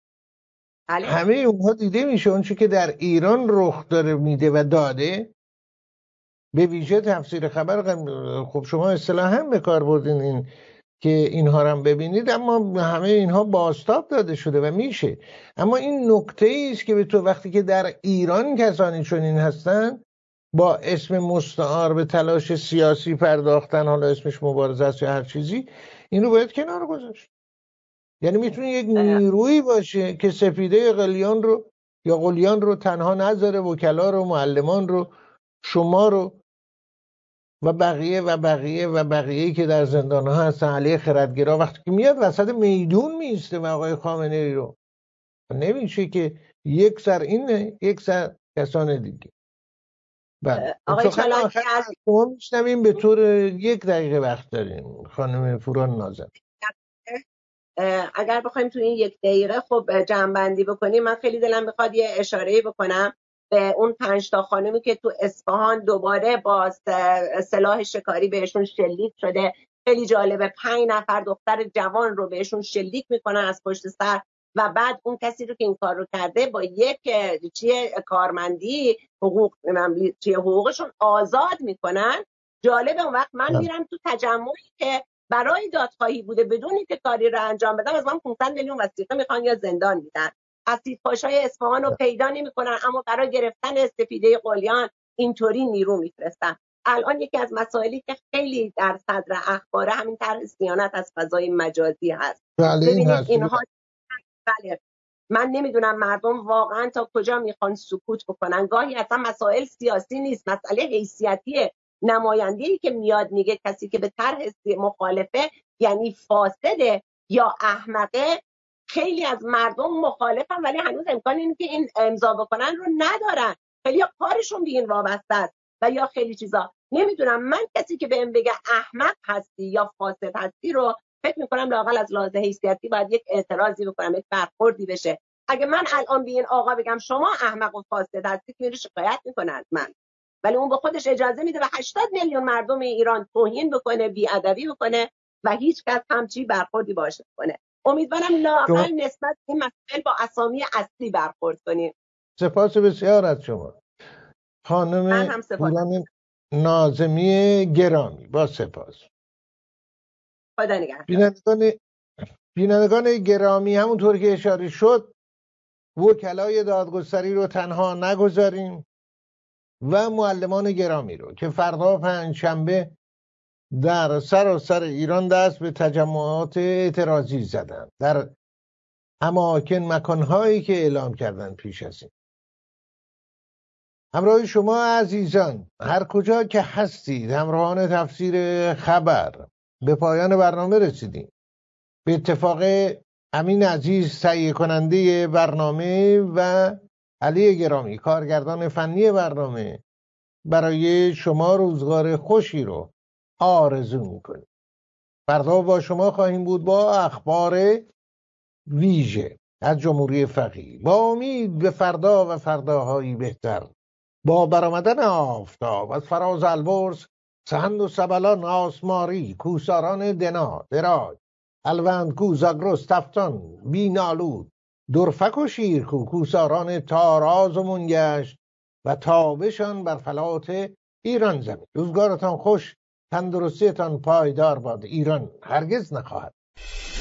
همه اونها دیده میشه. اون چی که در ایران رخ داره میده و داده، به ویژه تفسیر خبر. خب شما اصطلاحاً به کار بردین این که اینها رو هم ببینید، اما همه اینها بازتاب داده شده و میشه. اما این نکته است که به تو وقتی که در ایران کسانی چنین هستن با اسم مستعار به تلاش سیاسی پرداختن، حالا اسمش مبارزه است یا هر چیزی، این رو باید کنار گذاشت. یعنی میتونه یک نیرویی باشه که سفیده قلیان رو یا قلیان رو تنها نذاره، وکلا رو، معلمان رو، شما رو و بقیه و بقیه و بقیه‌ای که در زندان ها هستن علیه خردگرا، وقتی که میاد وسط میدون میسته و آقای خامنه ای رو، نمیشه که یک سر اینه یک سر کسان دیگه. بله آقای سخن آخر شما میشنویم، به طور 1 دقیقه وقت داریم خانم فوران نازم. اگر بخوایم تو این 1 دقیقه خب جمع‌بندی بکنیم، من خیلی دلم میخواد یه اشاره بکنم به اون 5 تا خانمی که تو اصفهان دوباره با سلاح شکاری بهشون شلیک شده. خیلی جالبه، 5 نفر دختر جوان رو بهشون شلیک میکنن از پشت سر و بعد اون کسی رو که این کار رو کرده با یک کارمندی حقوقشون آزاد میکنن. جالبه اون وقت من میرم تو تجمعی که برای دادخواهی بوده بدون اینکه کاری رو انجام بدم، از من 500 میلیون وثیقه میخوان یا زندان میدن. اسیدپاشای اصفهان رو پیدا نمیکنن، اما برای گرفتن استفاده قلیان اینطوری نیرو میفرستن. الان یکی از مسائلی که خیلی در صدر اخبار همین طرح صیانت از فضای مجازی هست. ببینید اینها، بله، من نمیدونم مردم واقعا تا کجا میخوان سکوت بکنن. گاهی اصلا مسائل سیاسی نیست، مسئله حیثیتیه. نماینده‌ای که میاد میگه کسی که به طرح مخالفه یعنی فاسده یا احمقه، خیلی از مردم مخالفن ولی هنوز امکان اینه که این امضا بکنن رو ندارن. خیلی کارشون به این وابسته است و یا خیلی چیزا. نمیدونم، من کسی که بهم بگه احمق هستی یا فاسد هستی رو فکر میکنم لااقل از لحاظ حیثیتی باید یک اعتراضی بکنم، یک برخوردی بشه. اگه من الان به این آقا بگم شما احمق و فاسد هستی، میره شکایت میکنه از من، ولی اون به خودش اجازه میده و 80 میلیون مردم ایران توهین بکنه، بی‌ادبی بکنه و هیچ کس همچی برخوردی باشه کنه. امیدوارم لااقل نسبت این مسائل با اسامی اصلی برخورد کنیم. سپاس بسیار از شما خانم فوران ناظمی گرامی، با سپاس. خدا نگهدار. بینندگان گرامی، همونطور که اشاره شد، وکلای دادگستری رو تنها نگذاریم و معلمان گرامی رو که فردا 5 شنبه در سراسر ایران دست به تجمعات اعتراضی زدن در اماکن مکانهایی که اعلام کردن پیش از این. همراه شما عزیزان هر کجا که هستید، همراهان تفسیر خبر، به پایان برنامه رسیدیم. به اتفاق امین عزیز تهیه کننده برنامه و علی گرامی کارگردان فنی برنامه، برای شما روزگار خوشی رو آرزو میکنیم. فردا با شما خواهیم بود با اخبار ویژه از جمهوری فقیه، با امید به فردا و فرداهایی بهتر. با برآمدن آفتاب از فراز البرز، سهند و سبلان آسماری، کوساران دنا دراج، الوندکو زاگرس تفتان بینالود، درفک و شیرکو، کوساران تاراز و منگشت و تابشان بر فلات ایران زمین. روزگارتان خوش، تندرستیتان پایدار باد. ایران هرگز نخواهد